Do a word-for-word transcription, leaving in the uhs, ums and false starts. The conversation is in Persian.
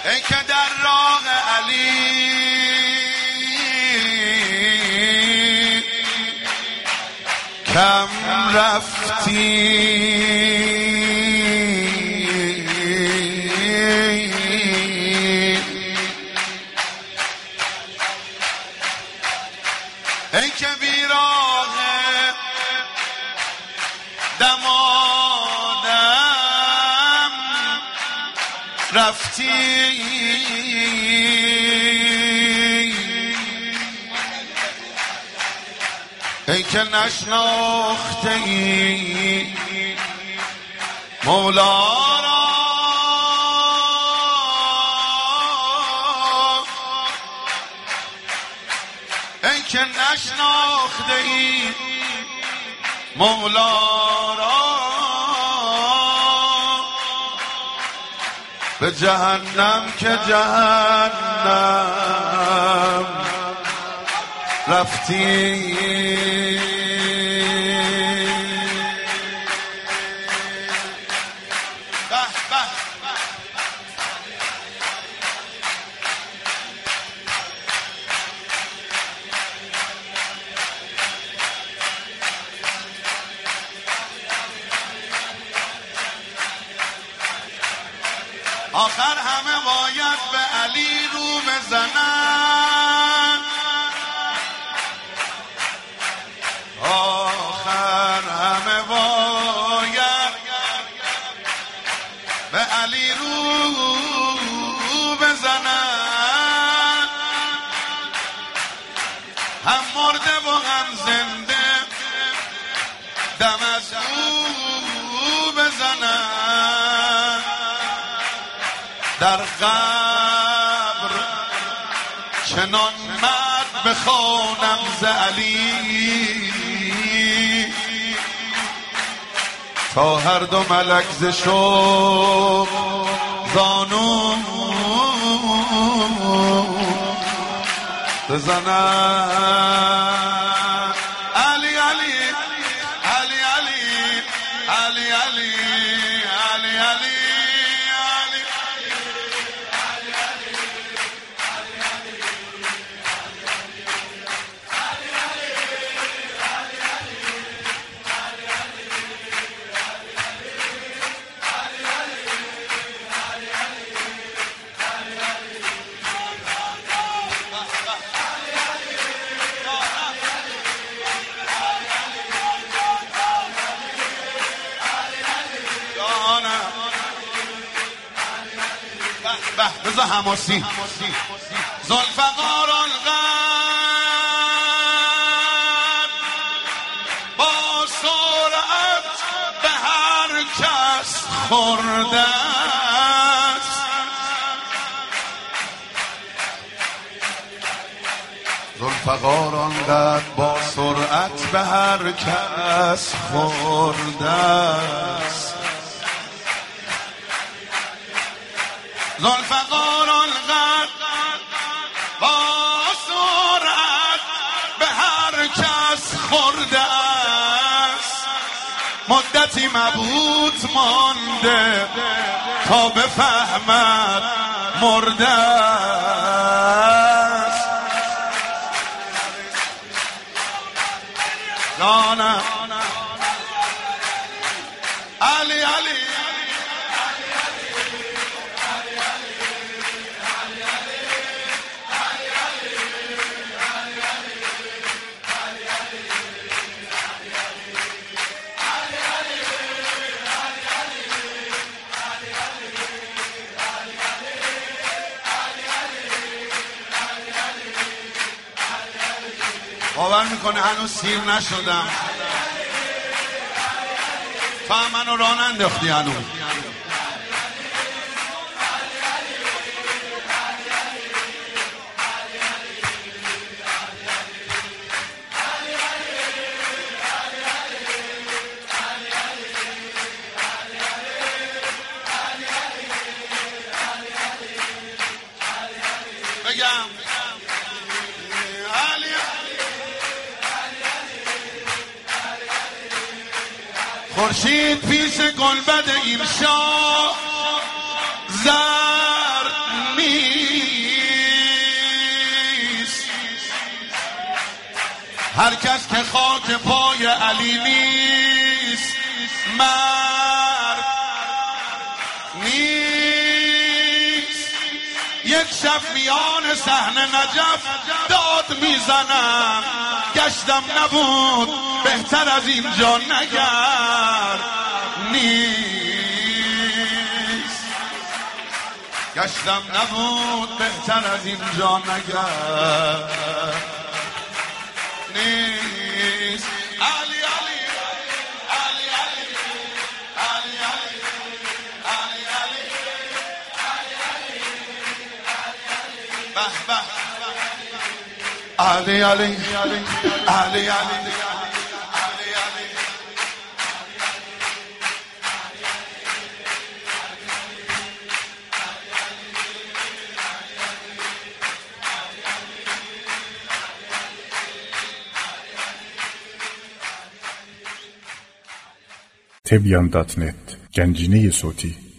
ای که در راه علی کم رفتی، ای که بیراه دمادم رفتی، ای که نشناخته ای مولا را، ای که نشناخته ای مولا را، به جهنم که جهنم رفتی. آخر همه باید به علی رو بزنن، آخر همه باید به علی رو بزنن، هم مرده و هم زنده دم از او بزنن، در قبر چنان مرد بخوانم ز علی، تا هر دو ملک ز شوق زانو بزنن. علی علی علی علی علی علی علی علی بذار حماسی. ذوالفقار آنقدر با سرعت به هر کس خورده است، ذوالفقار آنقدر با سرعت به هر کس خورده است، ذوالفقار آنقدر با سرعت به هر کس خورده است، مدتی مبهوت مانده تا بفهمد مرده است. جانم علی علی باور میکنه هنوز سیر نشدم، تو هم منو راه ننداختی هنوز. بگم خورشید پیش گلبد ایمشا زر هر کس که خاک پای علی نیست مرد نیست. یک شب میان صحنه نجف داد میزنم گشتم نبود بهتر از اینجا نگرد نیست. گشتم نبود بهتر از اینجا نگرد نیست. علی علی علی علی علی علی علی به به علی علی علی علی علی تبیان دات نت گنجینه صوتی